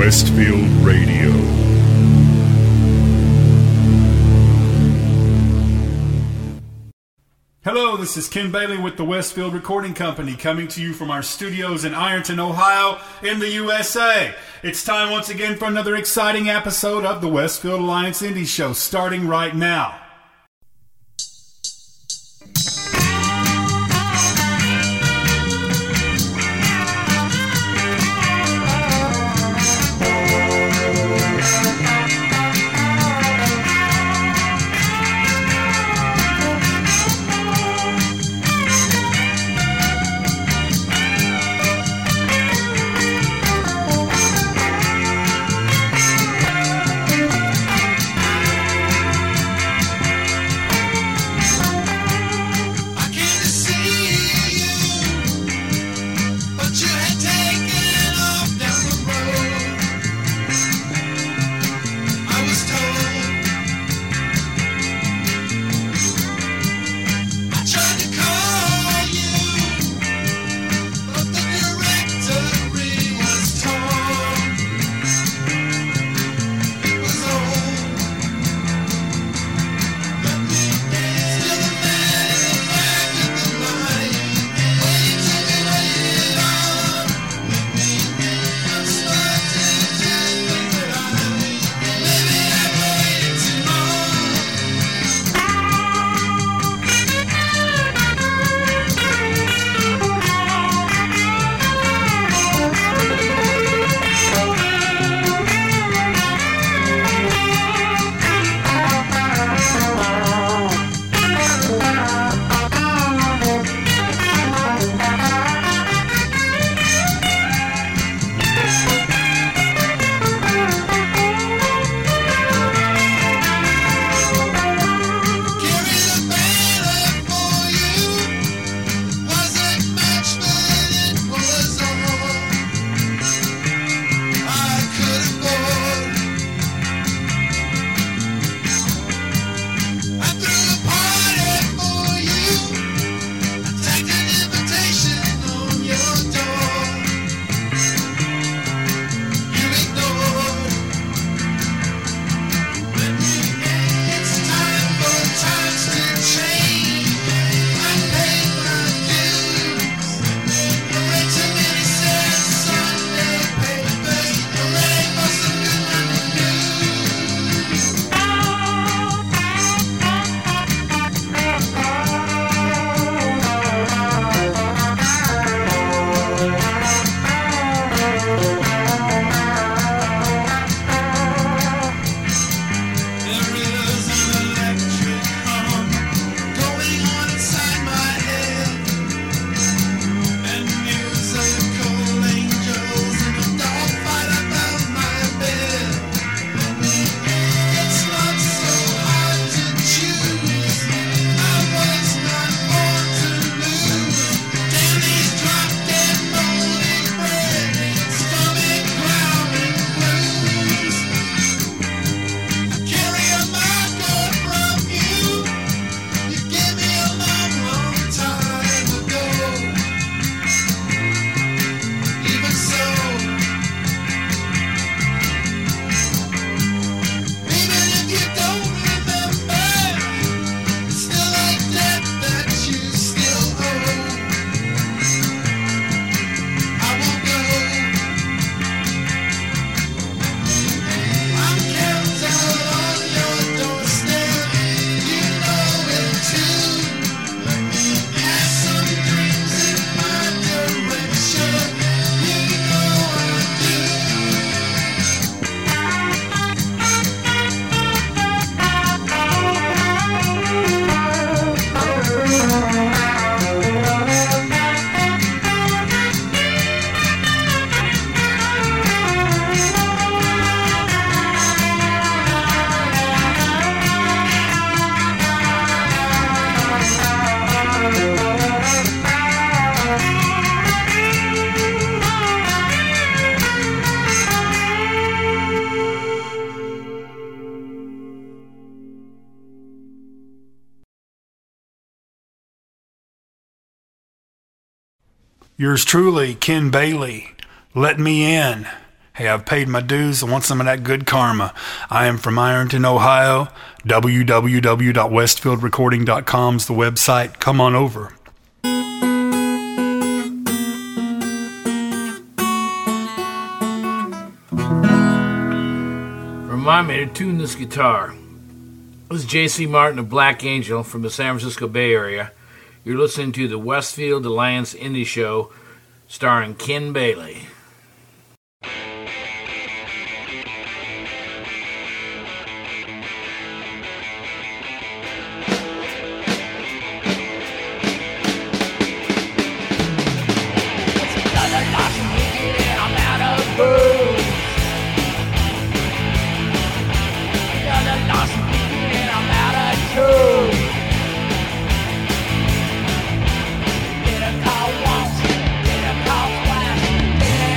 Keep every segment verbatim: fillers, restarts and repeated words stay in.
Westfield Radio. Hello, this is Ken Bailey with the Westfield Recording Company, coming to you from our studios in Ironton, Ohio, in the U S A. It's time once again for another exciting episode of the Westfield Alliance Indie Show, starting right now. Yours truly, Ken Bailey, Let Me In. Hey, I've paid my dues. I want some of that good karma. I am from Ironton, Ohio. w w w dot westfield recording dot com is the website. Come on over. Remind me to tune this guitar. This is J C Martin of Black Angel from the San Francisco Bay Area. You're listening to the Westfield Alliance Indie Show starring Ken Bailey. Get a call once, get a call twice, get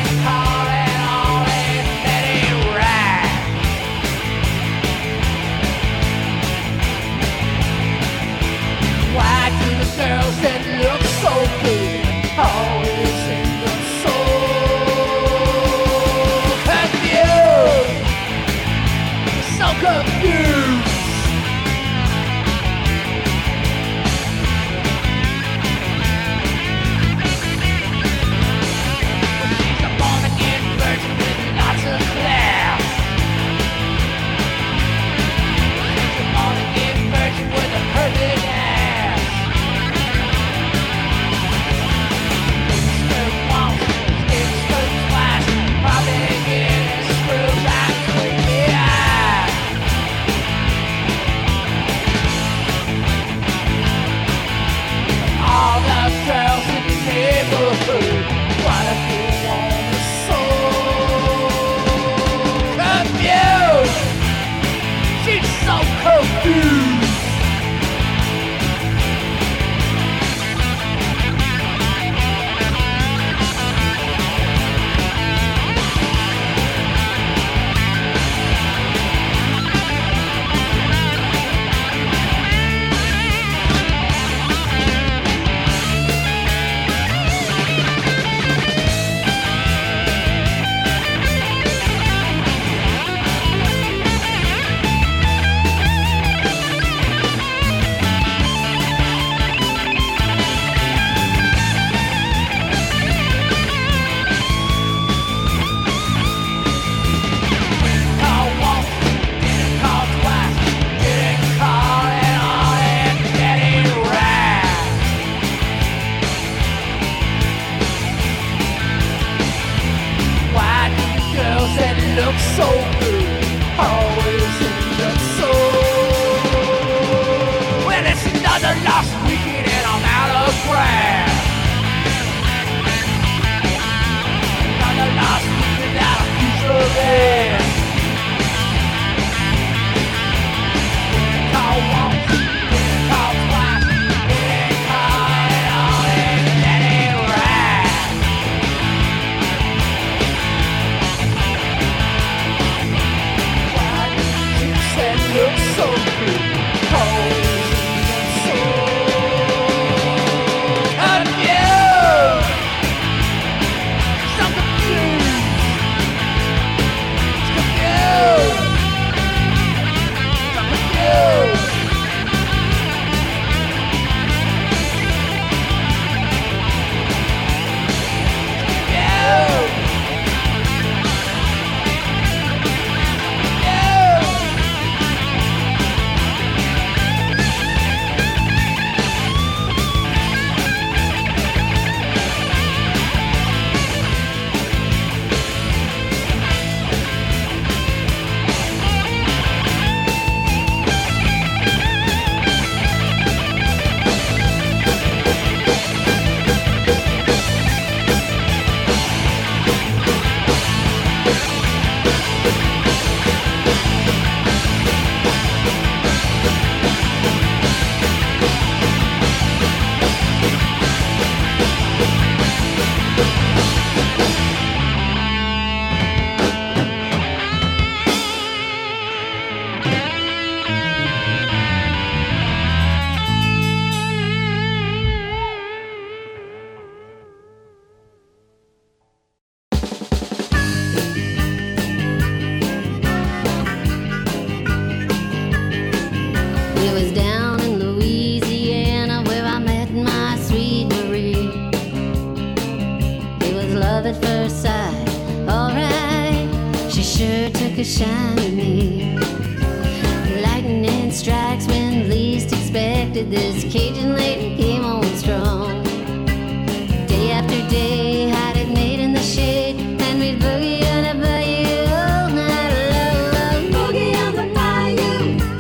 a shine to me. Lightning strikes when least expected. This Cajun lady came on strong. Day after day, had it made in the shade, and we'd boogie on a bayou all night long. Boogie on the bayou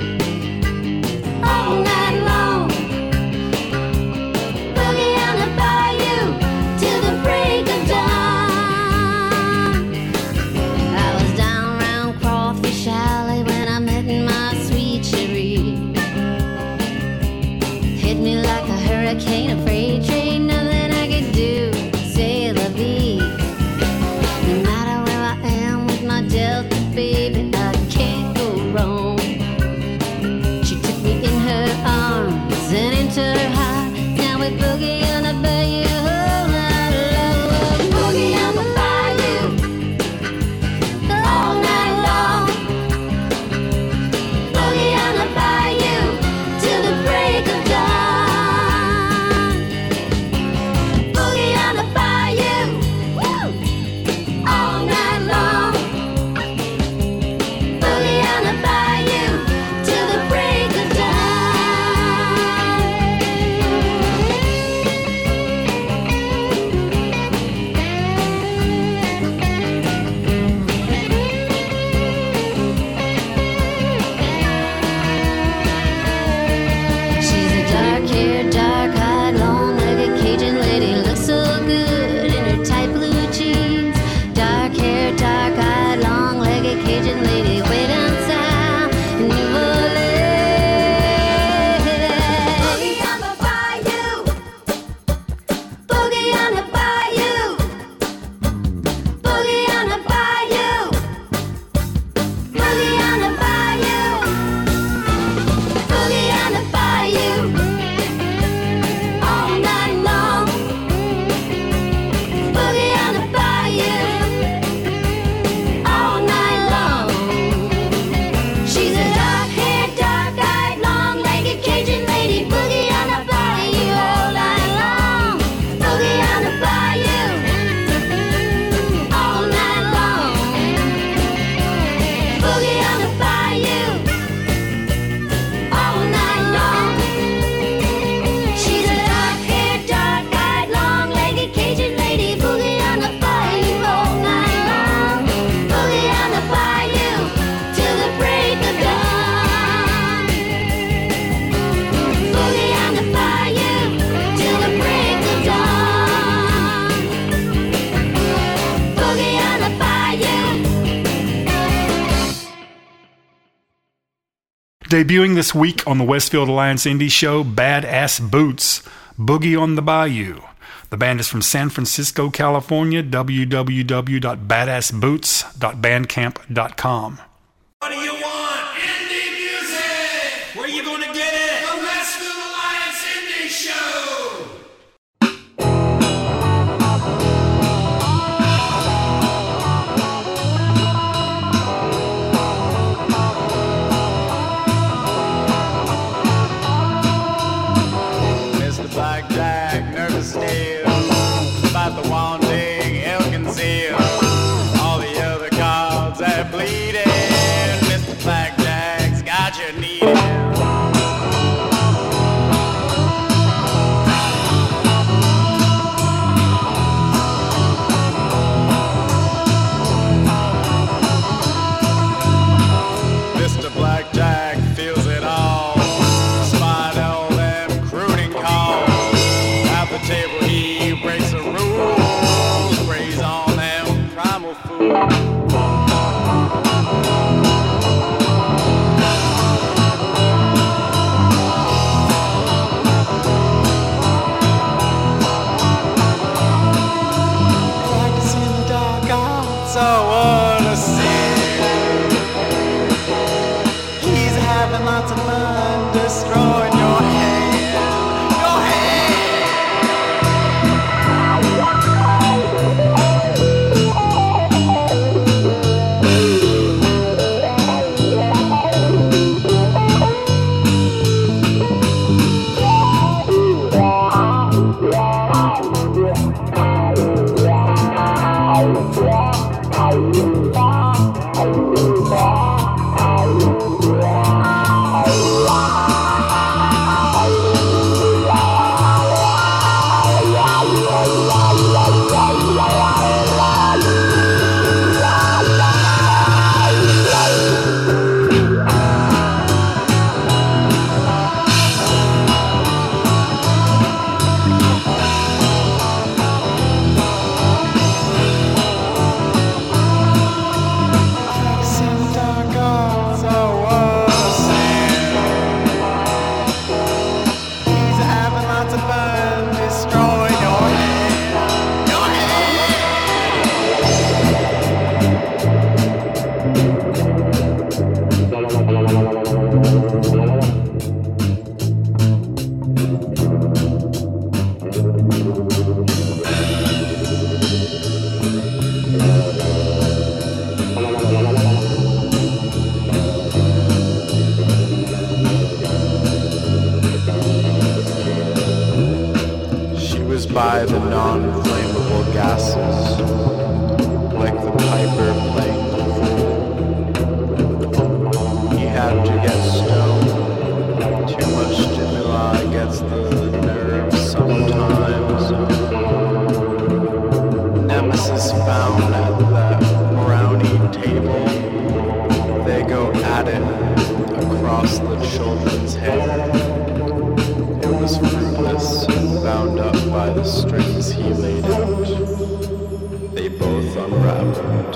all night long. Boogie on the bayou till the break of dawn. I was down round Crawfish Alley when I met my sweet Cherie. Hit me like a hurricane, a freight train, nothing I could do, say la vie. No matter where I am with my Delta baby, I can't go wrong. She took me in her arms and into her heart. Now we boogie on the bayou all night long. Boogie on the bayou all night long. Boogie on the bayou till the break of dawn. Boogie on the bayou woo, all night long. Boogie on the bayou till the break of dawn. She's a dark-haired, dark-eyed, long-legged Cajun lady. Looks so good in her tight blue jeans. Dark-haired, dark-eyed, long-legged Cajun lady. Way down south in New Orleans. Boogie on the bayou. Boogie on the bayou. Boogie on the bayou. Boogie on the bayou. Boogie on the bayou all night long. Boogie on the bayou all night long. She's a dark-haired, dark-eyed, long-legged Cajun lady. Boogie on the bayou all night long. Boogie on the bayou all night long. Boogie on the bayou all night long. She's a dark-haired, dark-eyed, long-legged Cajun lady. Boogie on the bayou all night long. Boogie on the bayou till the break of dawn. Boogie on the bayou till the break of dawn. Boogie on the bayou. Debuting this week on the Westfield Alliance Indie Show, Badass Boots, Boogie on the Bayou. The band is from San Francisco, California, w w w dot badass boots dot bandcamp dot com. What do you want? Indie music! Where you gonna get it? The Westfield Alliance Indie Show! Mister Blackjack, nervous still, about the wanting elk and seal. All the other cards are bleeding. spy the non-flammable gases, like the Piper playing the fool. He had to get stoned. Too much stimuli gets the nerves sometimes. Nemesis found at that brownie table. They go at it across the children's hair. It was fruitless, bound up by the strings he laid out. They both unraveled.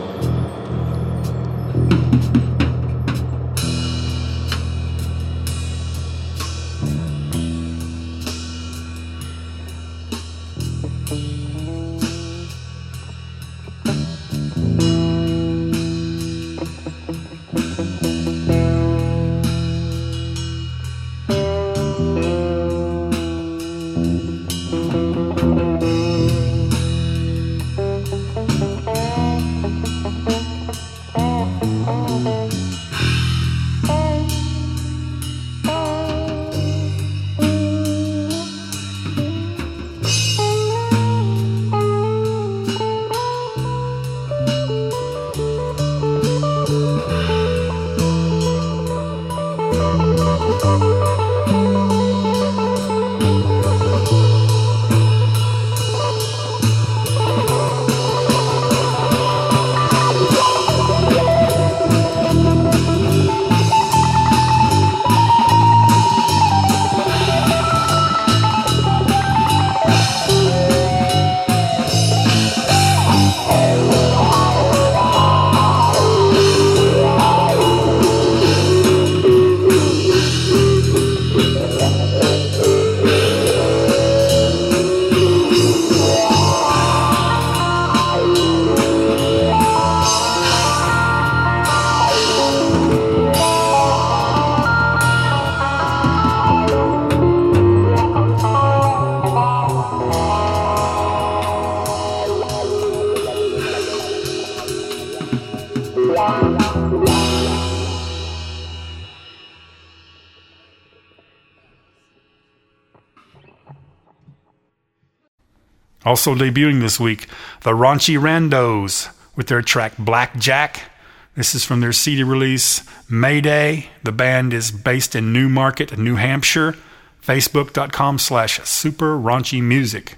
Also debuting this week, the Raunchy Randos with their track Black Jack. This is from their C D release, Mayday. The band is based in Newmarket, New Hampshire. Facebook.com slash Super Raunchy Music.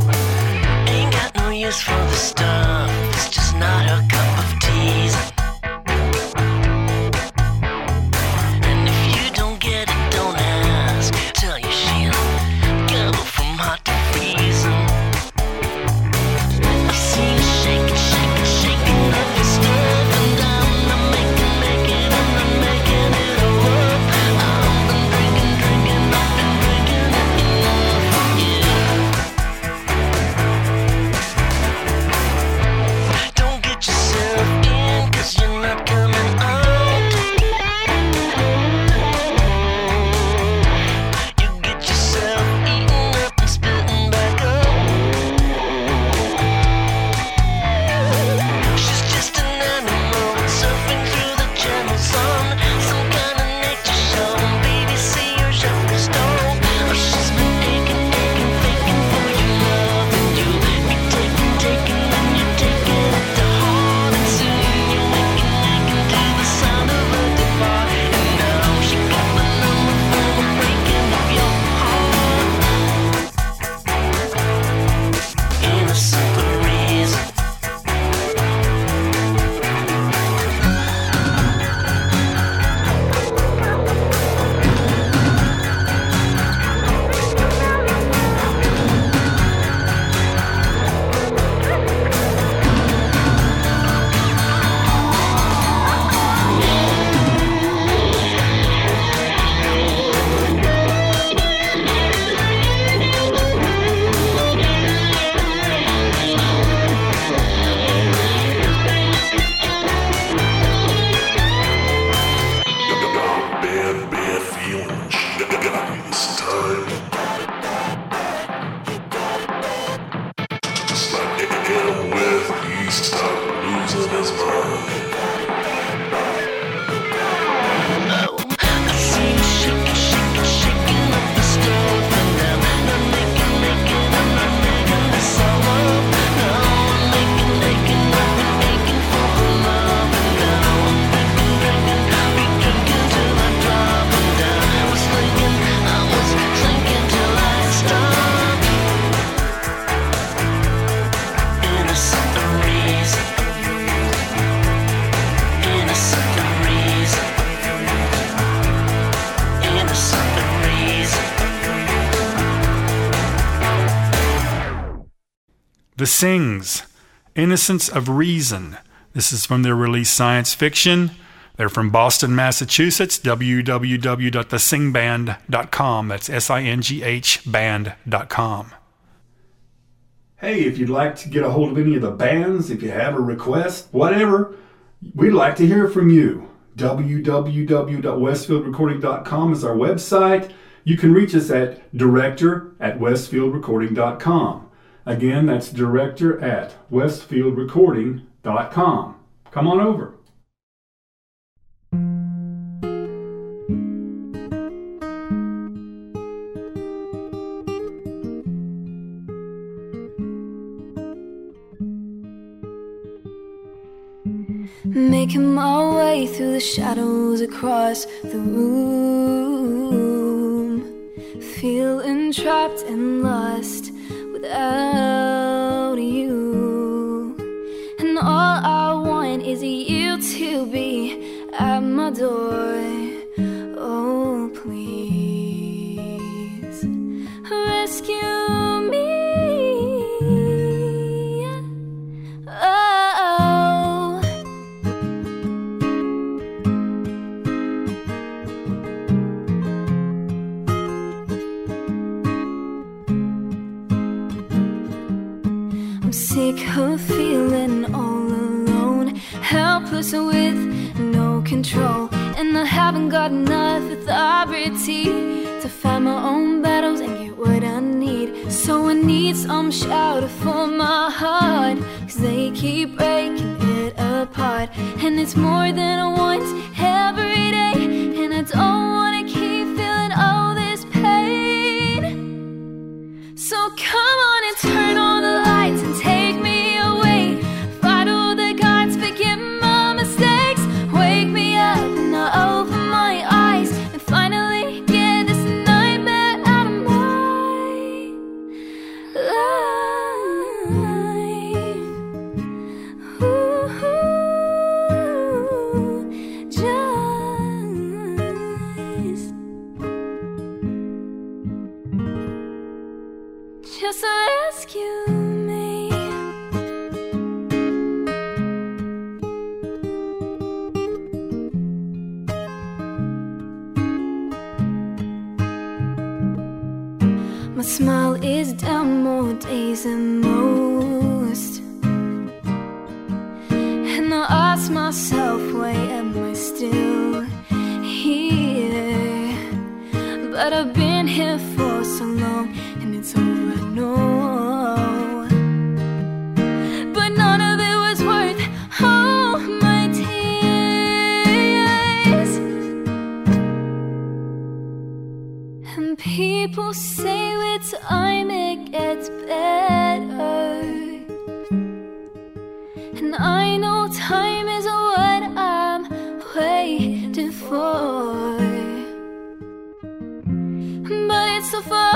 For the stuff, it's just not her cup of tea. The Sings, Innocence of Reason. This is from their release Science Fiction. They're from Boston, Massachusetts, w w w dot the sing band dot com. That's S I N G H band dot com. Hey, if you'd like to get a hold of any of the bands, if you have a request, whatever, we'd like to hear from you. w w w dot westfield recording dot com is our website. You can reach us at director at westfield recording dot com. Again, that's director at westfield recording dot com. Come on over. Making my way through the shadows across the room, feeling trapped and lost without you. And all I want is you to be at my door. Oh, please rescue me. Oh, I'm sick of feeling all alone, helpless with no control, and I haven't got enough authority to fight my own battles and get what I need. So I need some shelter for my heart, 'cause they keep breaking it apart, and it's more than I want every day, and I don't wanna keep feeling all this pain. So come on and turn on the lights and take me away. Fight all the gods, forgive my mistakes. Wake me up and I'll open my eyes and finally get this nightmare out of my life. Ooh, just, just rescue me. My smile is down more days than most, and I ask myself, why am I still here? But I've been here for so long, and it's all I know. But none of it was worth all my tears. And people say with time it gets better, and I know time is what I'm waiting for, but it's so far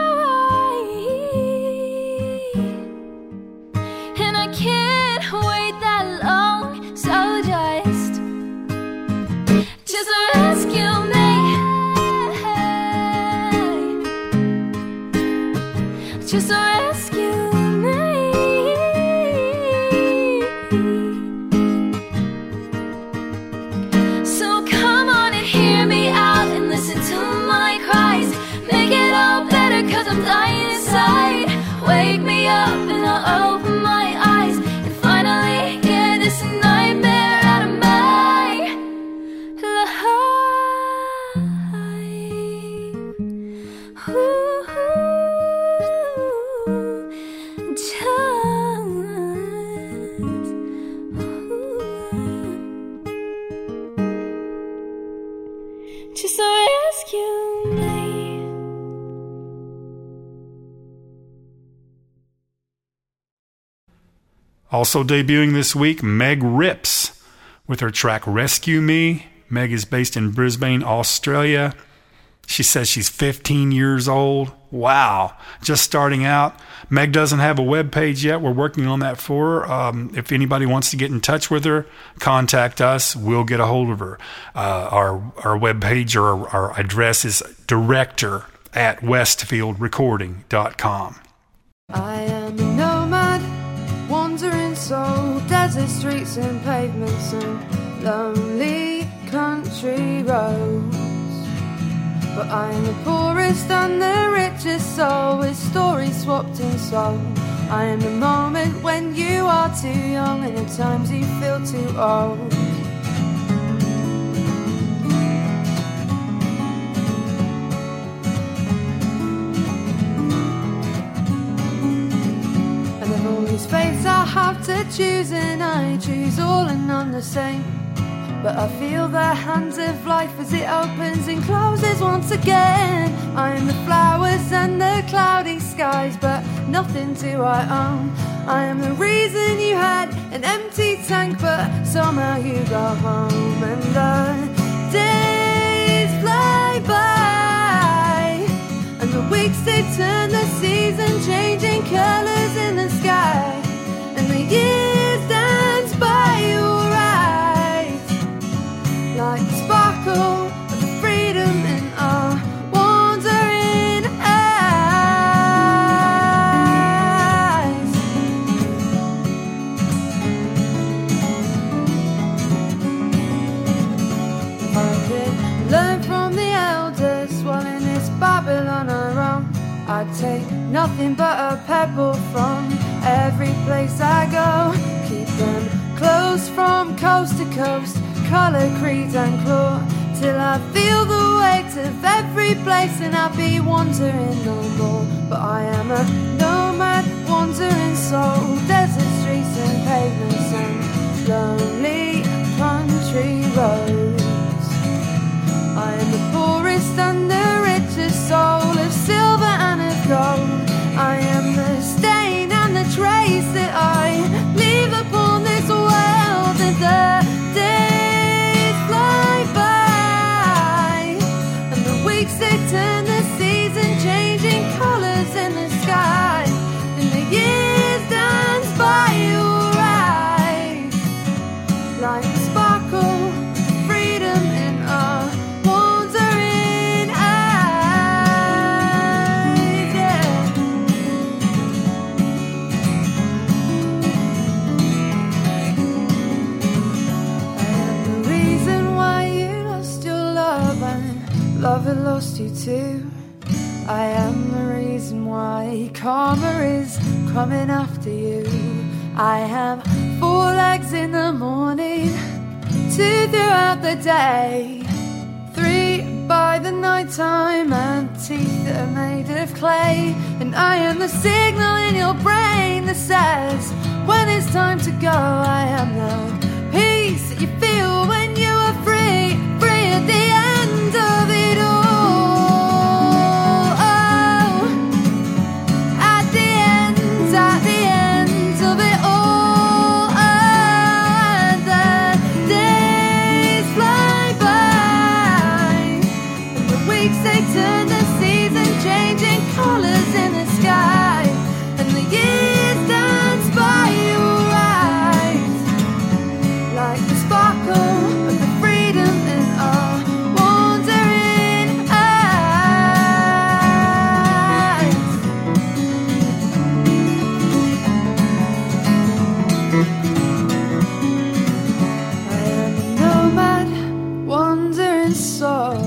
away, and I can't wait that long. So just, just rescue me. Also debuting this week, Meg Rips with her track Rescue Me. Meg is based in Brisbane, Australia. She says she's fifteen years old. Wow. Just starting out. Meg doesn't have a web page yet. We're working on that for her. Um, if anybody wants to get in touch with her, contact us. We'll get a hold of her. Uh, our our web page or our, our address is director at westfield recording dot com. I am a nomad, wandering soul, desert streets and pavements and lonely country roads. But I'm the poorest and the richest soul, with stories swapped in soul. I am the moment when you are too young and at times you feel too old. And of all these fates I have to choose, and I choose all and none the same. But I feel the hands of life as it opens and closes once again. I am the flowers and the cloudy skies, but nothing do I own. I am the reason you had an empty tank, but somehow you go home. And the days fly by, and the weeks they turn the season, changing colours in the sky. And the years dance by your like the sparkle of the freedom in our wandering eyes. If I could learn from the elders while in this Babylon I roam, I'd take nothing but a pebble from every place I go. Keep them close from coast to coast, colour, creed and claw, till I feel the weight of every place and I'll be wandering no more. But I am a nomad, wandering soul, desert streets and pavements and lonely country roads. I am the poorest and the richest soul, of silver and of gold. I am the stain and the trace that I leave upon this world, and the days fly by, and the weeks they turn the season, changing colours in the sky, and the years dance by your eyes, like the sparkle of freedom in our wandering eyes, yeah. Love had lost you too. I am the reason why karma is coming after you. I have four legs in the morning, two throughout the day, three by the night time, and teeth that are made of clay. And I am the signal in your brain that says when it's time to go. I am the peace that you feel when you are free, free at the end of it all. At the end of it all, and the days fly by, and the weeks they turn the season, changing colours in the sky, and the years dance by your eyes, like the sparkle of the freedom in our wandering eyes. Wandering soul.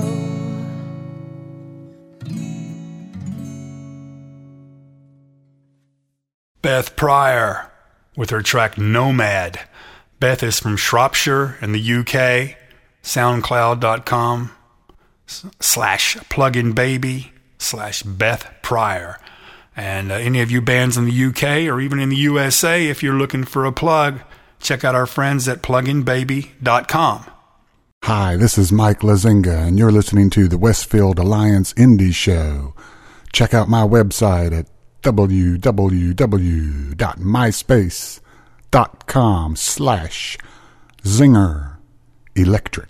Beth Pryor with her track Nomad. Beth is from Shropshire in the U K. soundcloud dot com slash plugin baby slash Beth Pryor. And uh, any of you bands in the U K or even in the U S A, if you're looking for a plug, check out our friends at plugin baby dot com. Hi, this is Mike Lazinga, and you're listening to the Westfield Alliance Indie Show. Check out my website at w w w dot myspace dot com slash Zinger Electric.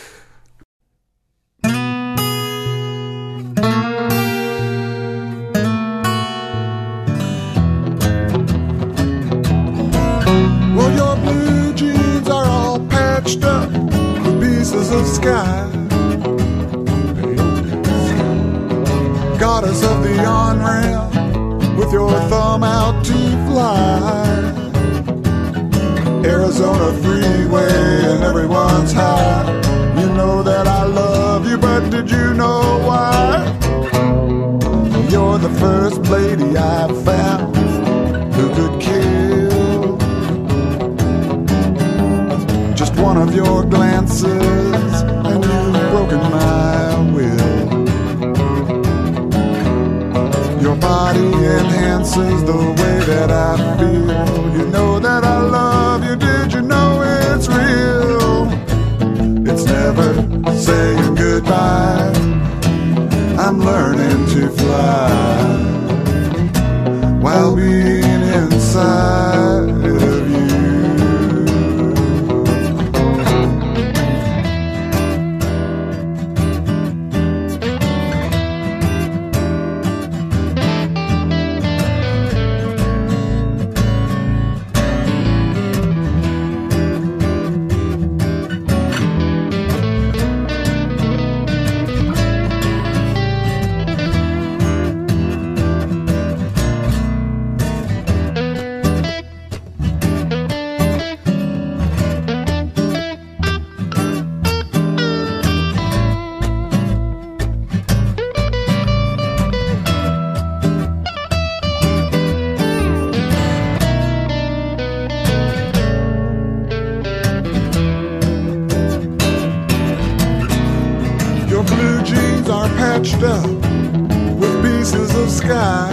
Well, your blue jeans are all patched up with pieces of sky. Goddess of the on-ramp with your thumb out to fly. Arizona freeway and everyone's high. You know that I love you, but did you know why? You're the first lady I found who could kill. Just one of your glances and you've broken my will. Your body enhances the way that I feel. You know that I love you, did you know it's real? It's never saying goodbye. I'm learning to fly while being inside of you. Up with pieces of sky.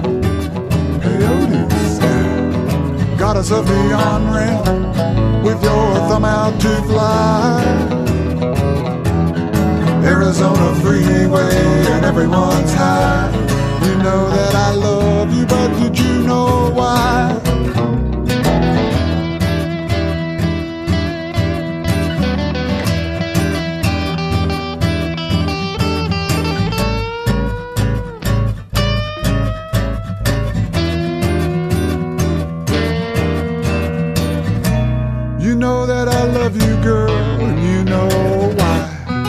Peyote sky. Goddess of the on-ramp with your thumb out to fly. Arizona freeway and everyone's high. You know that I love you, but did you know why? You know that I love you, girl, and you know why.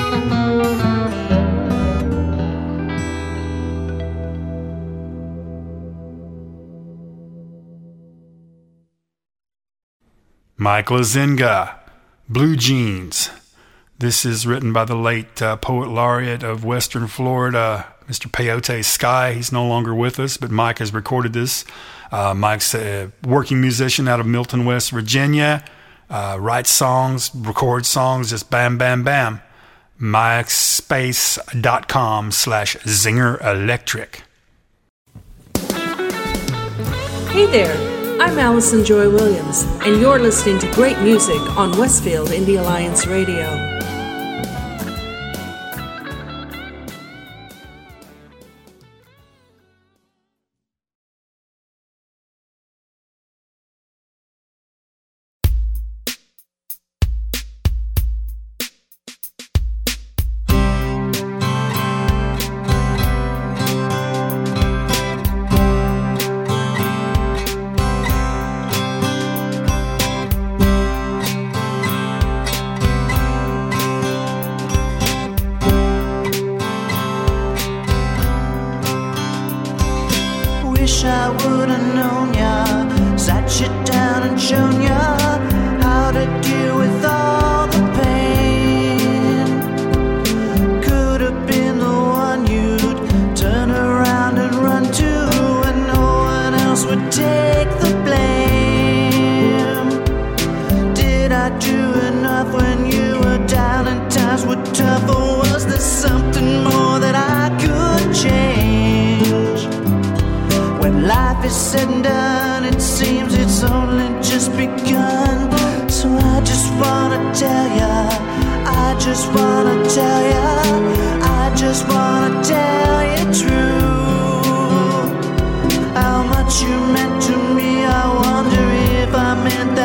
Mike Lazinga, Blue Jeans. This is written by the late uh, poet laureate of Western Florida, Mister Peyote Sky. He's no longer with us, but Mike has recorded this. Uh, Mike's a working musician out of Milton, West Virginia. Uh, write songs, record songs, just bam, bam, bam. MySpace.com slash Zinger Electric. Hey there, I'm Allison Joy Williams, and you're listening to great music on Westfield Indie Alliance Radio. You meant to me, I wonder if I meant that.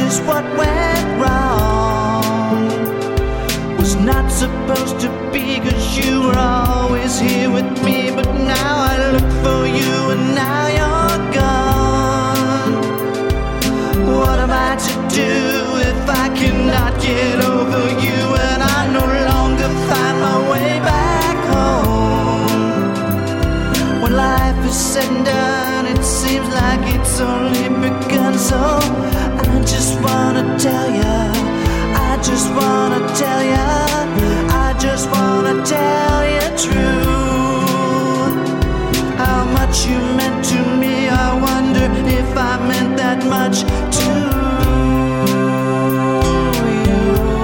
is what went wrong. Was not supposed to be, 'cause you were always here with me. But now I look for you and now you're gone. What am I to do if I cannot get over you, and I no longer find my way back home? When life is said and done, it seems like it's only begun. So I just wanna tell ya, I just wanna tell ya, I just wanna tell you true. How much you meant to me, I wonder if I meant that much to you.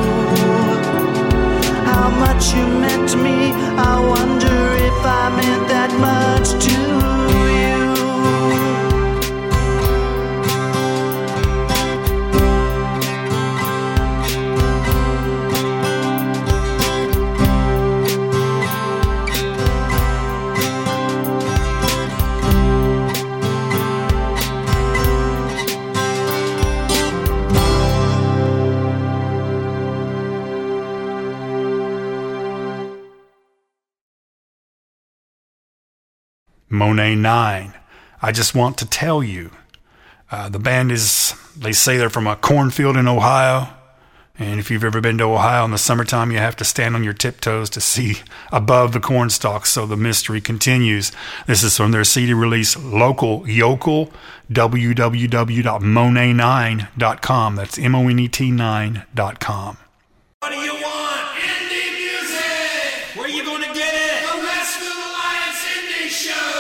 How much you meant to me, I wonder if I meant that much to you. Monet nine. I just want to tell you. Uh, the band is, they say they're from a cornfield in Ohio. And if you've ever been to Ohio in the summertime, you have to stand on your tiptoes to see above the corn stalks. So the mystery continues. This is from their C D release, Local Yokel, w w w dot monet nine dot com. That's M O N E T nine dot com. What do you want? Indie music! Where you gonna get it? The Westfield Alliance Indie Show!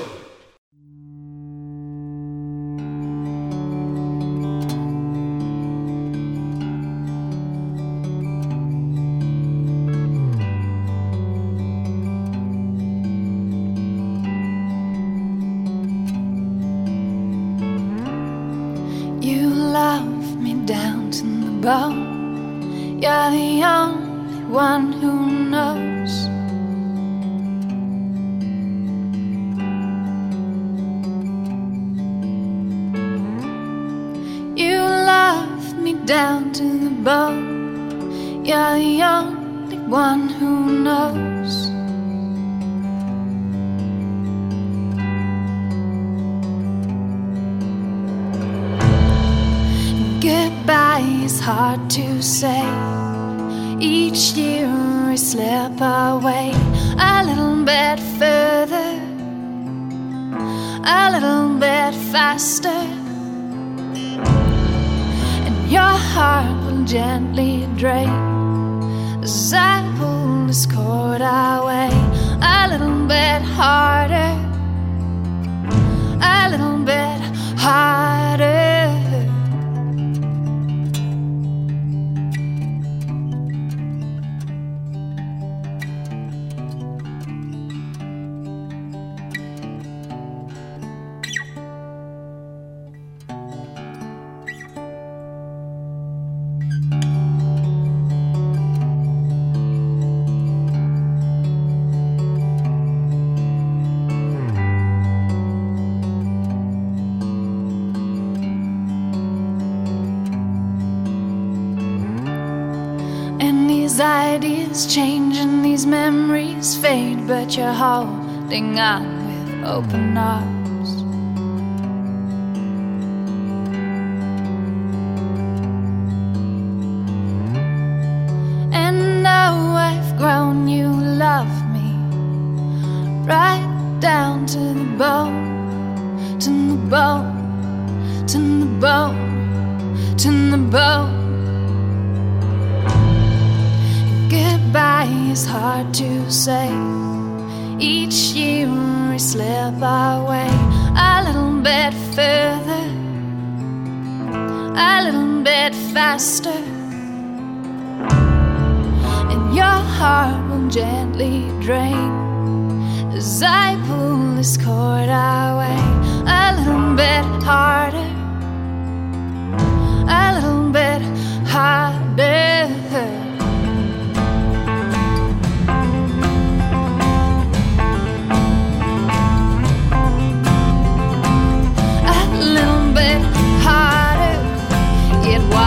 You love me down to the bone. You're the only one who knows. You love me down to the bone. You're the only one who knows. Goodbye is hard to say. Each year we slip away a little bit further, a little bit faster, and your heart will gently drain as I pull this cord away a little bit harder, a little bit harder. Ideas change and these memories fade, but you're holding on with open arms. And now I've grown, you love me right down to the bone, to the bone, to the bone, to the bone. Goodbye is hard to say. Each year we slip away a little bit further, a little bit faster, and your heart will gently drain as I pull this cord away a little bit harder, a little bit harder. It was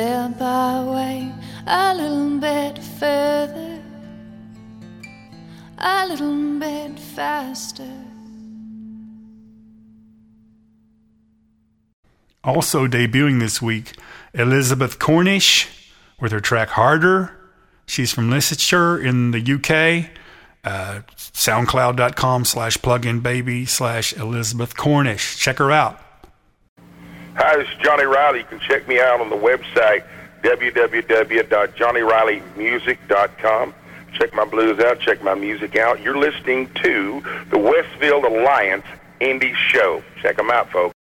step away a little bit further, a little bit faster. Also debuting this week, Elizabeth Cornish with her track Harder. She's from Leicestershire in the U K. Uh, SoundCloud.com slash pluginbaby slash Elizabeth Cornish. Check her out. Hi, this is Johnny Riley. You can check me out on the website, w w w dot johnny riley music dot com. Check my blues out. Check my music out. You're listening to the Westfield Alliance Indie Show. Check them out, folks.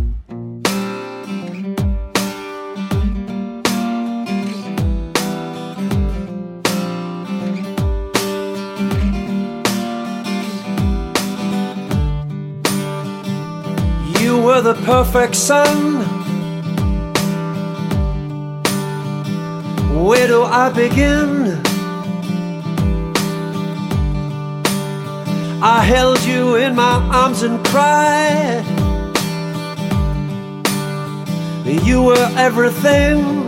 You were the perfect sun. Where do I begin? I held you in my arms and cried. You were everything.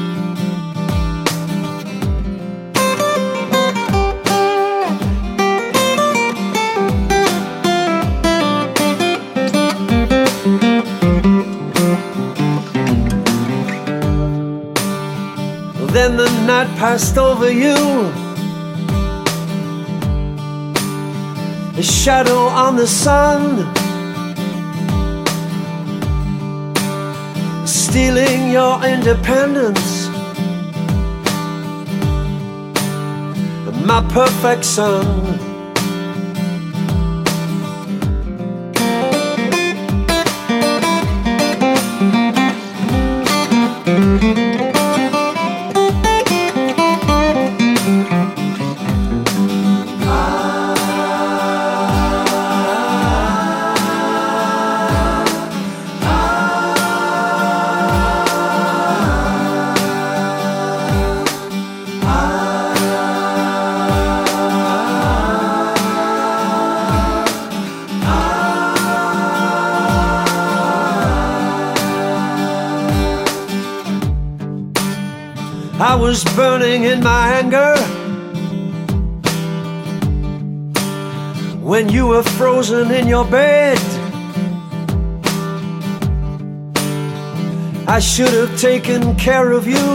Then the night passed over you, a shadow on the sun, stealing your independence, my perfect son. I was burning in my anger when you were frozen in your bed. I should have taken care of you.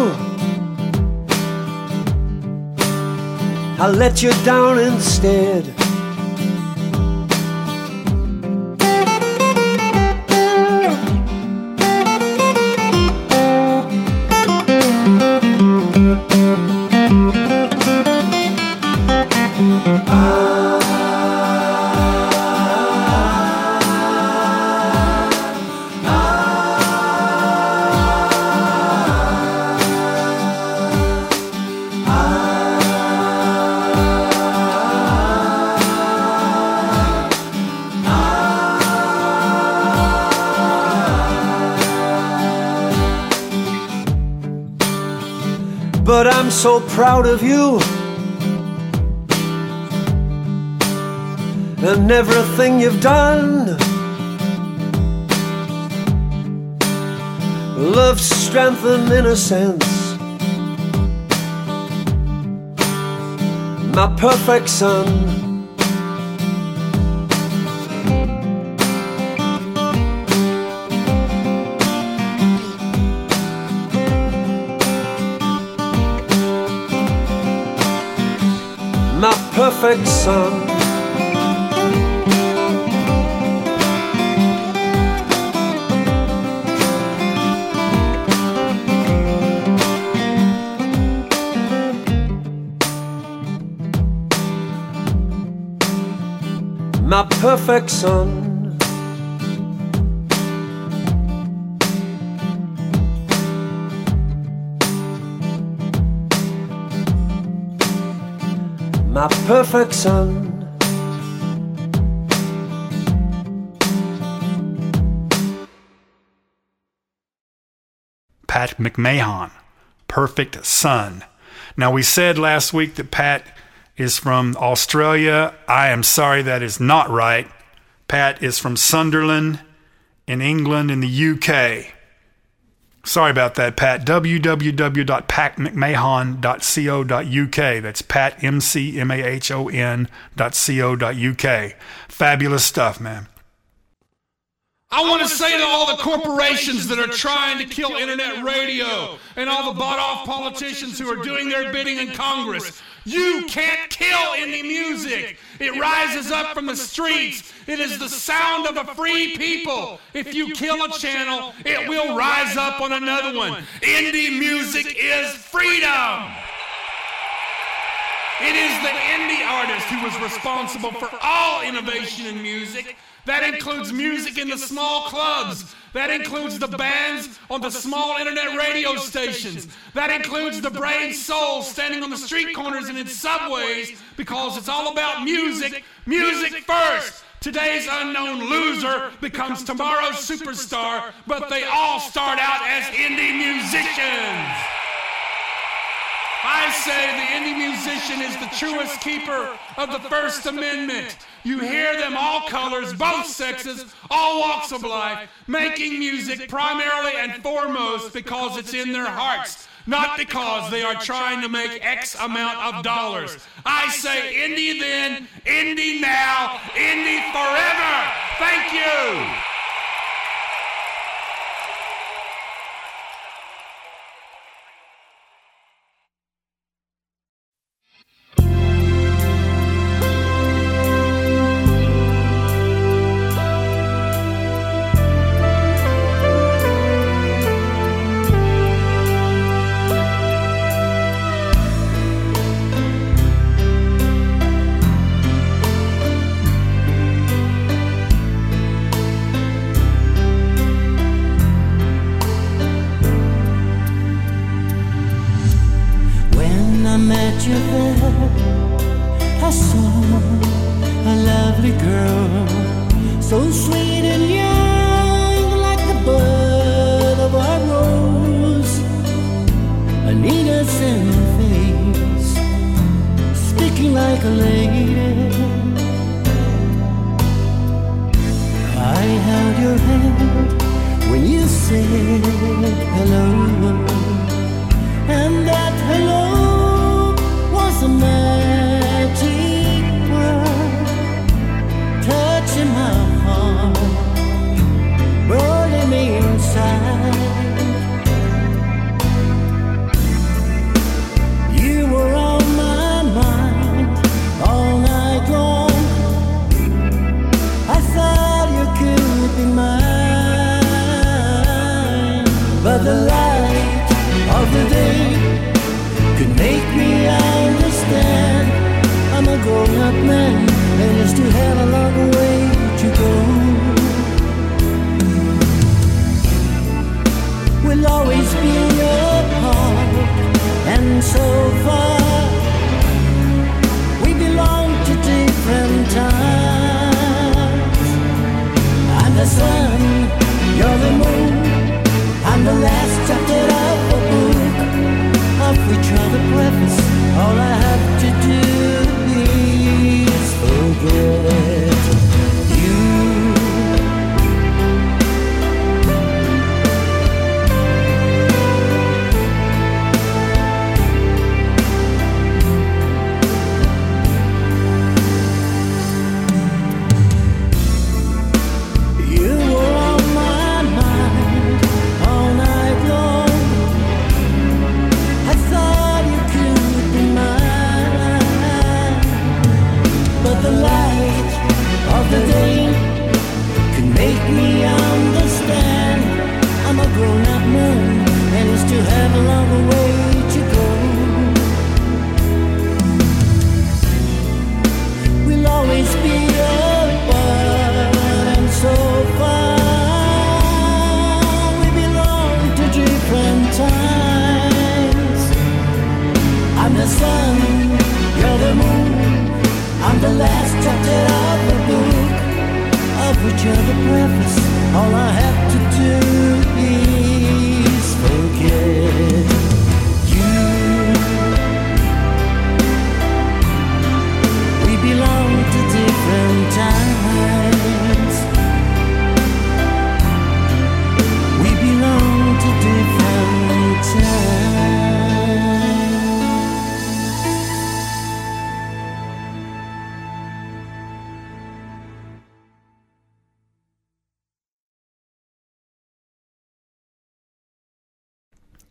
I let you down instead. But I'm so proud of you and everything you've done. Love, strength, and innocence, my perfect son. My perfect son. My perfect son. My perfect son. Pat McMahon, Perfect Son. Now, we said last week that Pat is from Australia. I am sorry, that is not right. Pat is from Sunderland in England in the U K. Sorry about that, Pat. w w w dot pat mcmahon dot co dot u k. That's Pat, M C M A H O N dot co dot u k. Fabulous stuff, man. I want to say to all the corporations that are trying to kill internet radio and all the bought-off politicians who are doing their bidding in Congress, you can't kill indie music. It rises up from the streets. It is the sound of a free people. If you kill a channel, it will rise up on another one. Indie music is freedom. It is the indie artist who was responsible for all innovation in music. That includes music in the small clubs. That includes the bands on the small internet radio stations. That includes the brave souls standing on the street corners and in subways, because it's all about music. Music first. Today's unknown loser becomes tomorrow's superstar, but they all start out as indie musicians. I say the indie musician is the truest keeper of the First Amendment. You hear them all colors, both sexes, all walks of life, making music primarily and foremost because it's in their hearts, not because they are trying to make X amount of dollars. I say indie then, indie now, indie forever. Thank you. At your bed, I saw a lovely girl, so sweet and young, like the bud of a rose, an innocent face, speaking like a lady. I held your hand when you said hello, and that hello was a magic word, touching my heart, burning me inside. You were on my mind all night long. I thought you could be mine, but the light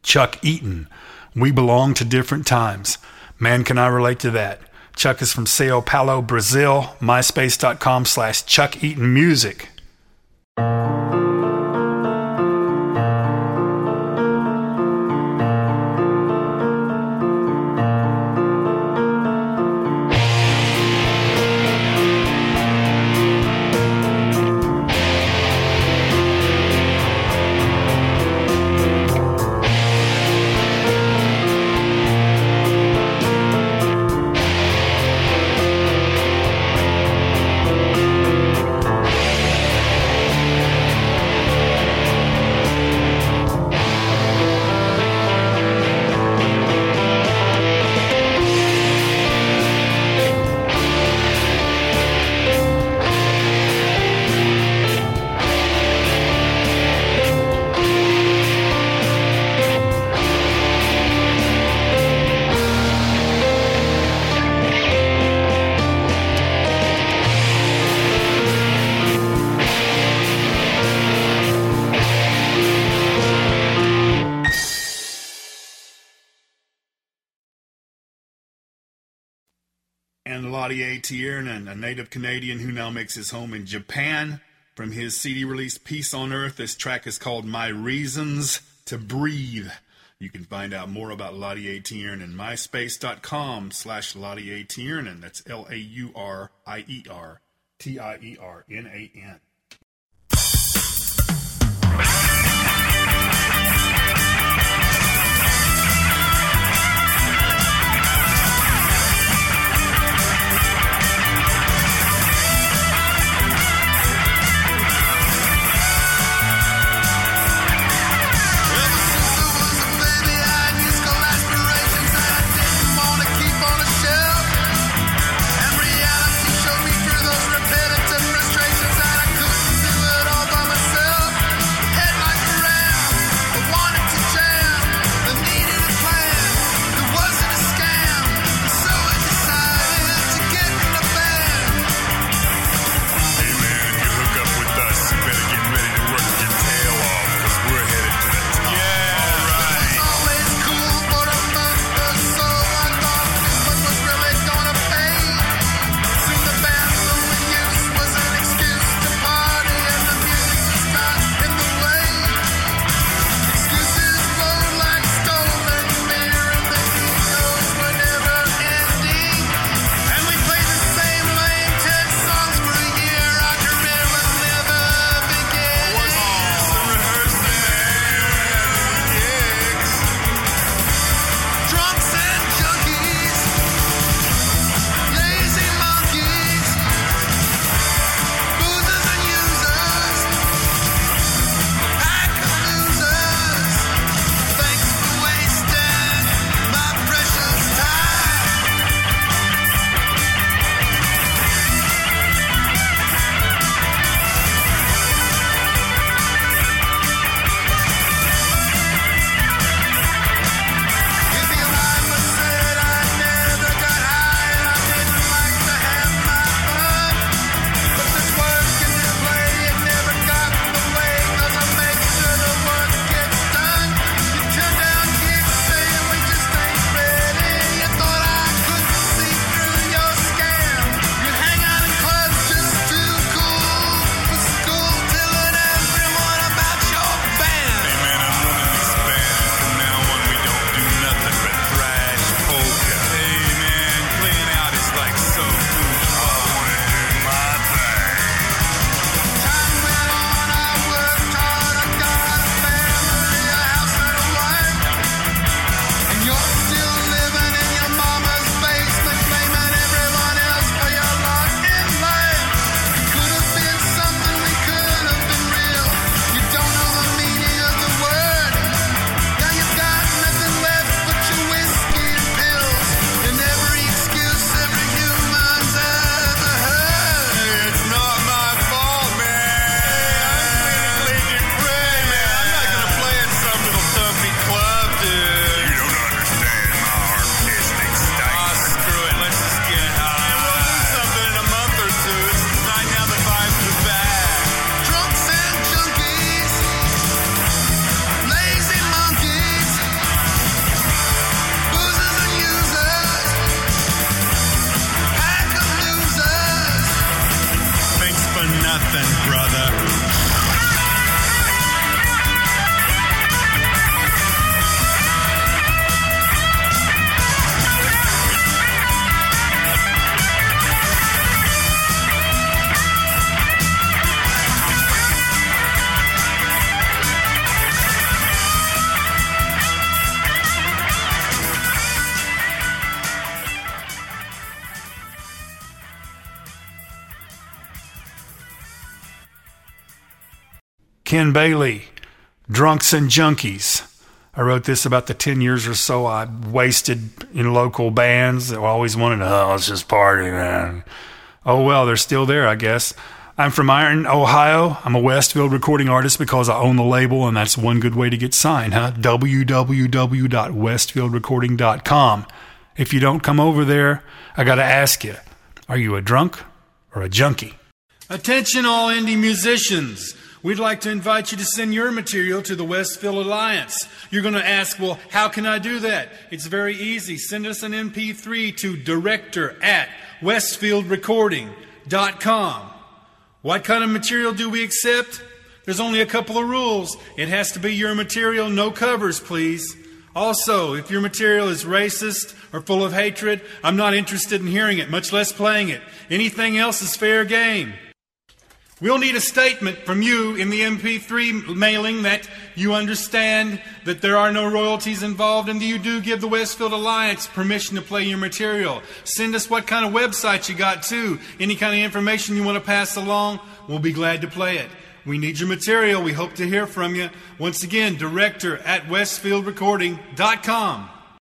Chuck Eaton. We belong to different times. Man, can I relate to that. Chuck is from Sao Paulo, Brazil. MySpace.com slash Chuck Eaton Music. And Lottie A. Tiernan, a native Canadian who now makes his home in Japan. From his C D release, Peace on Earth, this track is called My Reasons to Breathe. You can find out more about Lottie A. Tiernan, myspace.com slash Lottie A. Tiernan. That's L A U R I E R T I E R N A N. And reality showed me through those repetitive frustrations that I could Ken Bailey, Drunks and Junkies. I wrote this about the ten years or so I wasted in local bands that always wanted to, oh, let's just party, man. Oh, well, they're still there, I guess. I'm from Ironton, Ohio. I'm a Westfield recording artist because I own the label, and that's one good way to get signed, huh? w w w dot westfield recording dot com. If you don't come over there, I got to ask you, are you a drunk or a junkie? Attention all indie musicians. We'd like to invite you to send your material to the Westfield Alliance. You're going to ask, well, how can I do that? It's very easy. Send us an M P three to director at westfield recording dot com. What kind of material do we accept? There's only a couple of rules. It has to be your material, no covers, please. Also, if your material is racist or full of hatred, I'm not interested in hearing it, much less playing it. Anything else is fair game. We'll need a statement from you in the M P three mailing that you understand that there are no royalties involved and that you do give the Westfield Alliance permission to play your material. Send us what kind of website you got, too. Any kind of information you want to pass along, we'll be glad to play it. We need your material. We hope to hear from you. Once again, director at westfield recording dot com.